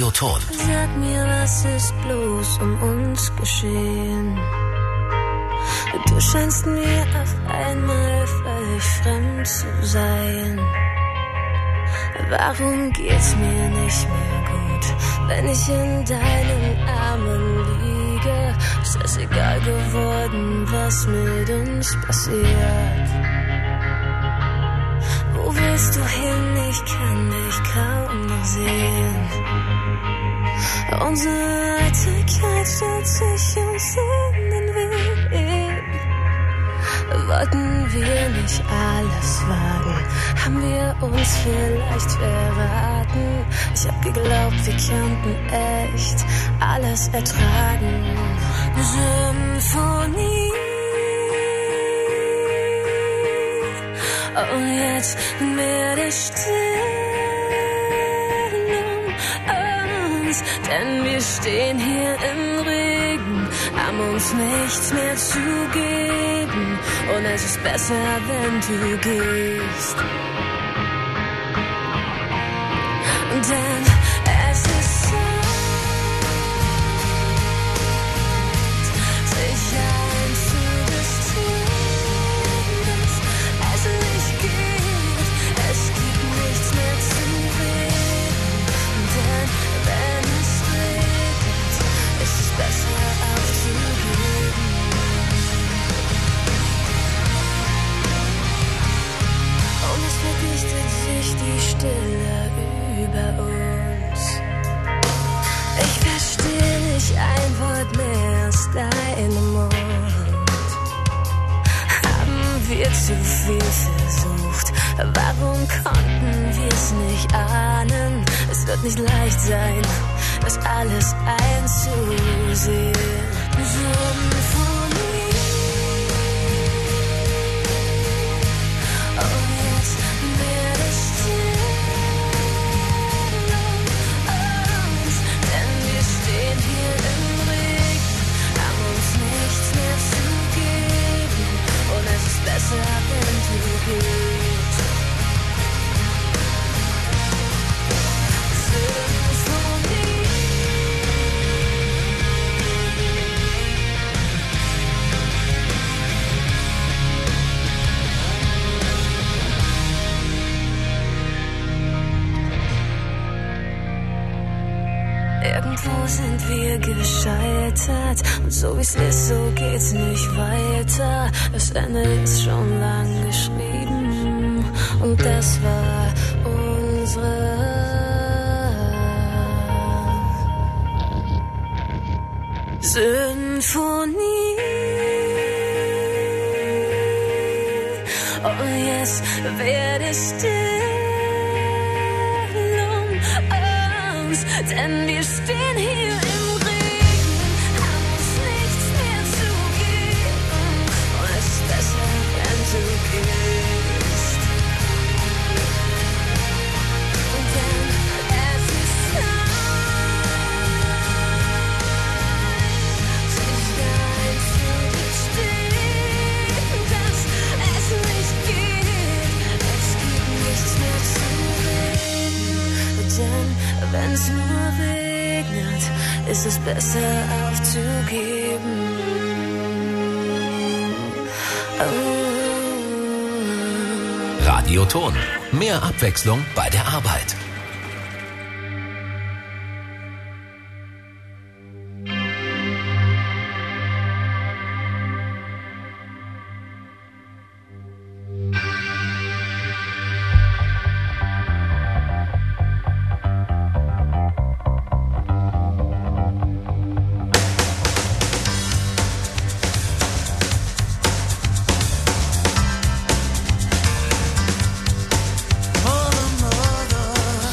Radioton. Sag mir, was ist bloß um uns geschehen? Du scheinst mir auf einmal völlig fremd zu sein. Warum geht's mir nicht mehr gut, wenn ich in deinen Armen liege? Ist es egal geworden, was mit uns passiert? Wo willst du hin? Ich kann dich kaum noch sehen. Unsere Eitelkeit stellt sich uns in den Weg. Wollten wir nicht alles wagen? Haben wir uns vielleicht verraten? Ich hab geglaubt, wir könnten echt alles ertragen. Symphonie. Und jetzt wird es still um uns, denn wir stehen hier im Regen, haben uns nichts mehr zu geben. Und es ist besser, wenn du gehst. Denn es ist Zeit, sich einzugestehen, dass es nicht geht. Es gibt nichts mehr zu reden. Denn wenn es regnet, ist es besser aufzugeben. Und es verdichtet sich die Stille über uns. Ich verstehe nicht ein Wort mehr aus deinem Mund. Haben wir zu viel versucht? Warum konnten wir es nicht ahnen? Es wird nicht leicht sein, das alles einzusehen. Symphonie. Und jetzt wird es still um uns, denn wir stehen hier im Regen, haben uns nichts mehr zu geben. Und es ist besser, wenn du gehst. Symphonie. Irgendwo sind wir gescheitert und so wie's ist, so geht's nicht weiter. Das Ende ist schon lang geschrieben und das war unsere Symphonie. Und jetzt wird es still um uns, denn wir stehen hier im Regen, haben uns nichts mehr zu geben. Und es ist besser, wenn du gehst. Denn es ist Zeit, sich einzugestehen, dass es nicht geht. Es gibt nichts mehr zu reden. Denn wenn's nur regnet, ist es besser aufzugeben. Radioton. Mehr Abwechslung bei der Arbeit. For the mother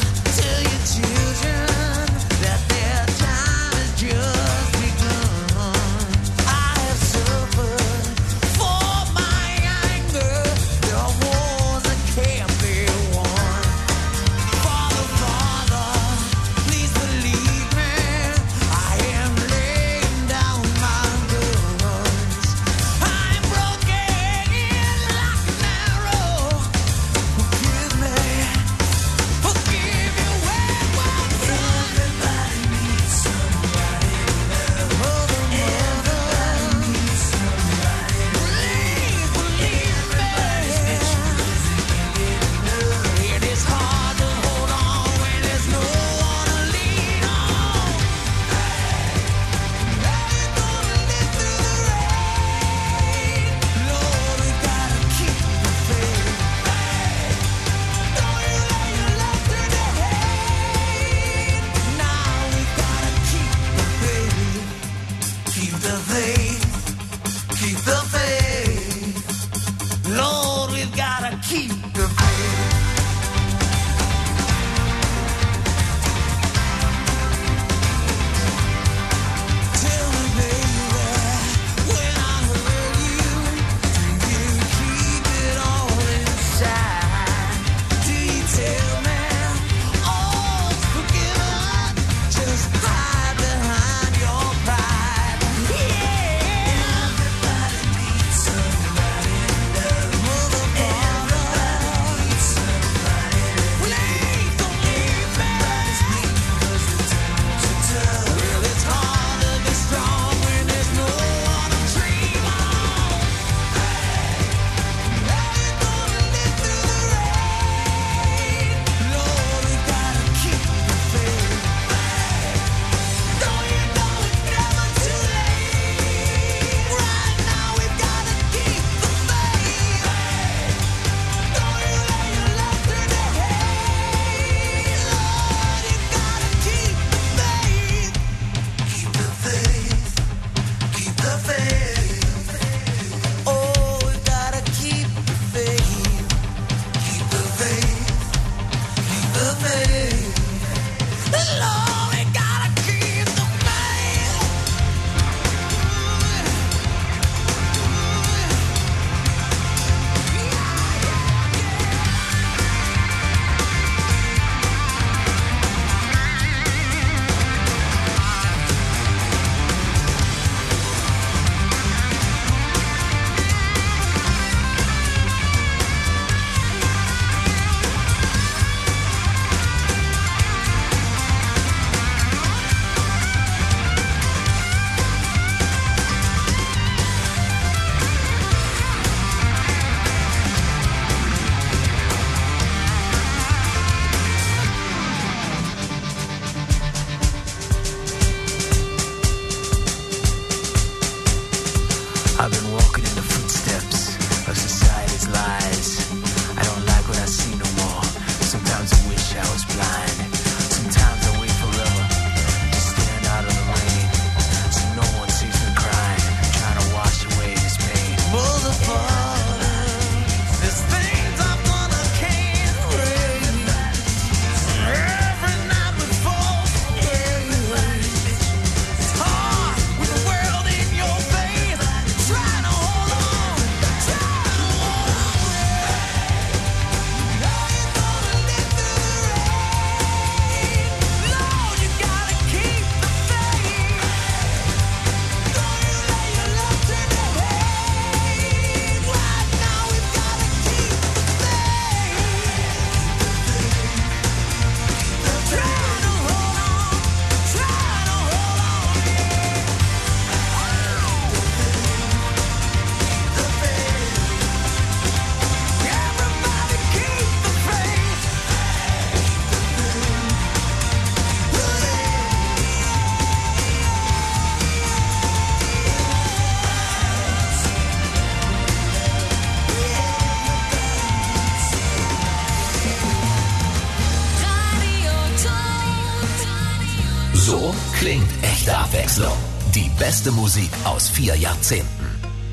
So klingt echte Abwechslung. Die beste Musik aus 4 Jahrzehnten.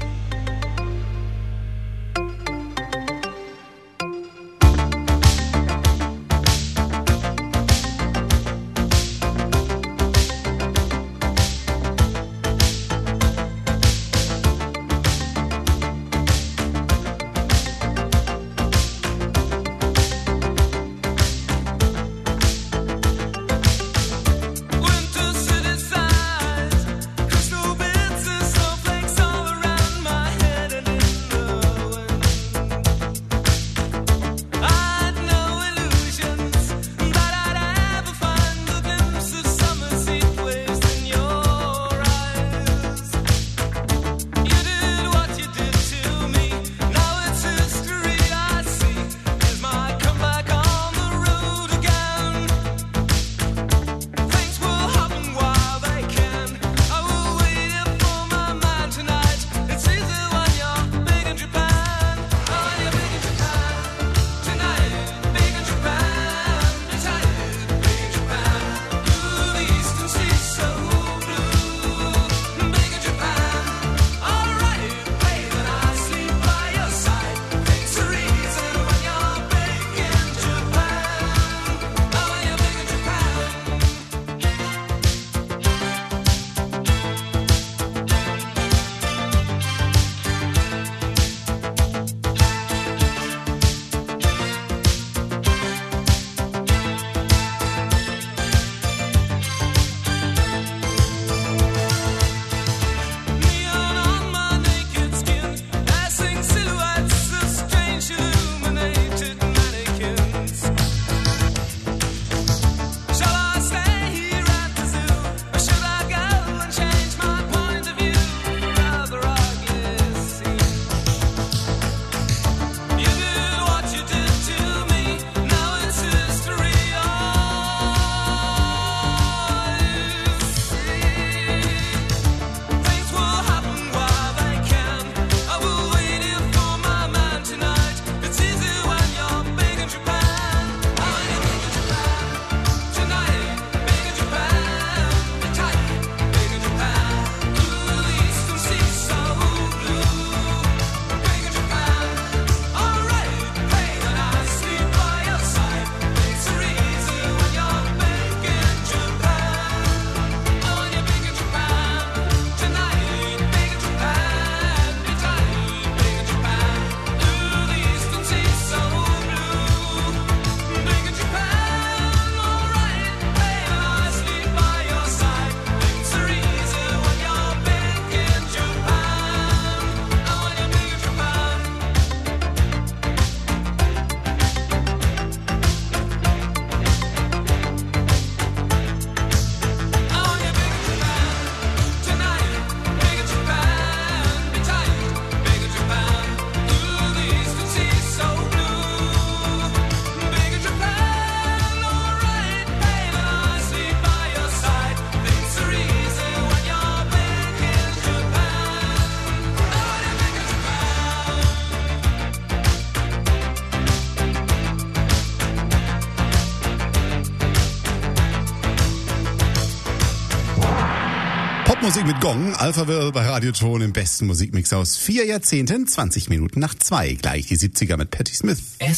Musik mit Gong, Alphaville bei Radioton im besten Musikmix aus 4 Jahrzehnten, 20 Minuten nach 2. Gleich die 70er mit Patti Smith.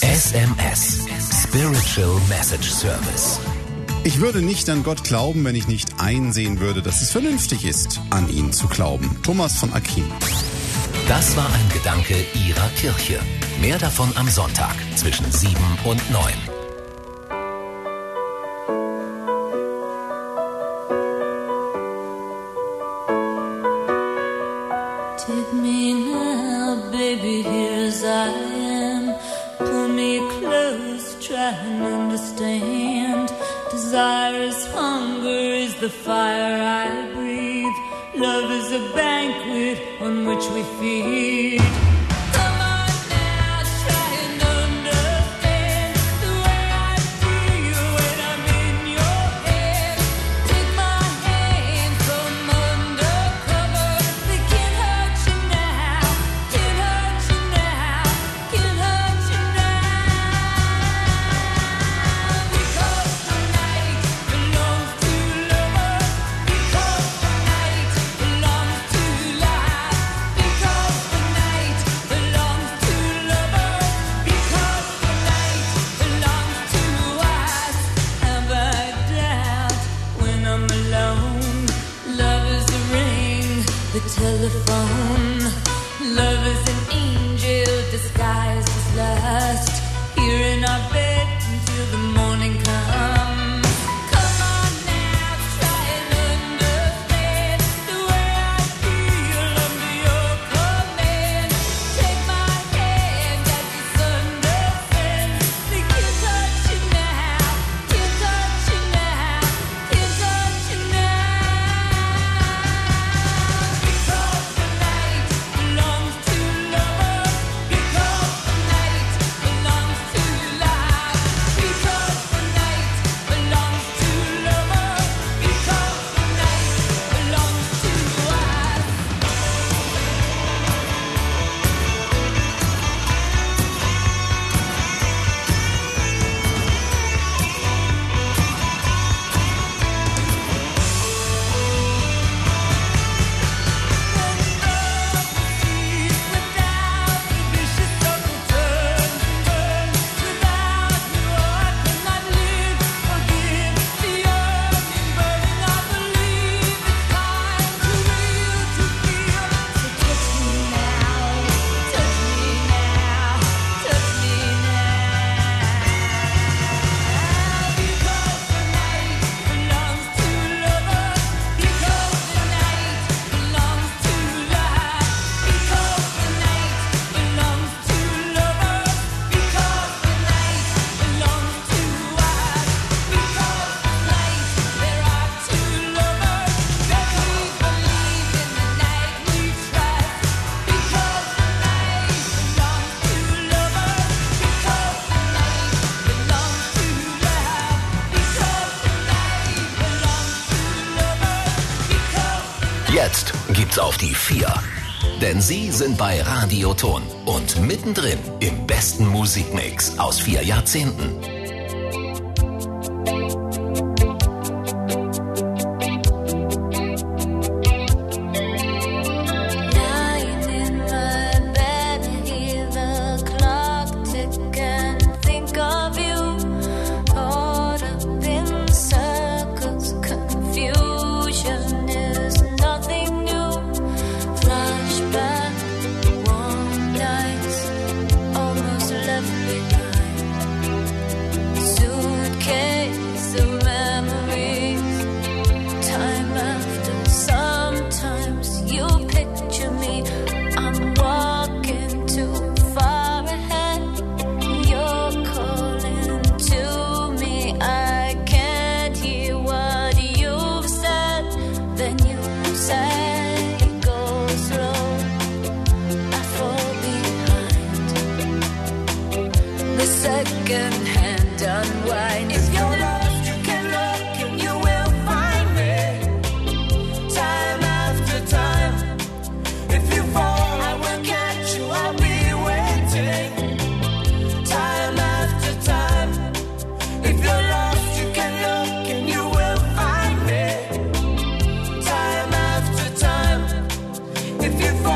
SMS, Spiritual Message Service. Ich würde nicht an Gott glauben, wenn ich nicht einsehen würde, dass es vernünftig ist, an ihn zu glauben. Thomas von Aquin. Das war ein Gedanke Ihrer Kirche. Mehr davon am Sonntag zwischen 7 und 9. Take me now, baby, here as I am. Pull me close, try and understand. Desire is hunger, is the fire I breathe. Love is a banquet on which we feed. Lover telephone. Love is an angel disguised as lust. Here in our bed until the morning comes. Come on now, try and understand the way I feel under your command. Take my hand as the sun descends. They can't touch you now, can't touch you now, can't touch you now. Because the night belongs to lovers. Because the night belongs to life. Because the night belongs to lovers. Because the night belongs to us. Jetzt gibt's auf die 4. Denn sie sind bei Radioton und mittendrin im besten Musikmix aus 4 Jahrzehnten.